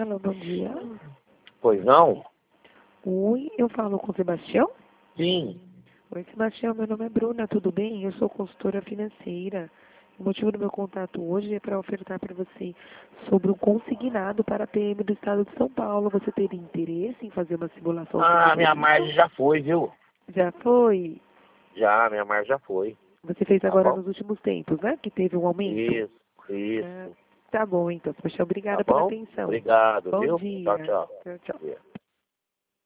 Alô, bom dia. Pois não? Oi, eu falo com o Sebastião? Sim. Oi, Sebastião, meu nome é Bruna, tudo bem? Eu sou consultora financeira. O motivo do meu contato hoje é para ofertar para você sobre um consignado para a PM do estado de São Paulo. Você teria interesse em fazer uma simulação Ah, minha financeira? margem já foi, viu? Já foi? Já, minha margem já foi. Você fez Tá agora bom? nos últimos tempos, né? Que teve um aumento? Isso, Ah, isso. tá bom, então, Sebastião. Tá Obrigada pela bom? atenção. Obrigado, Bom viu? Tchau, dia. tchau. Tchau, tchau. Bom dia.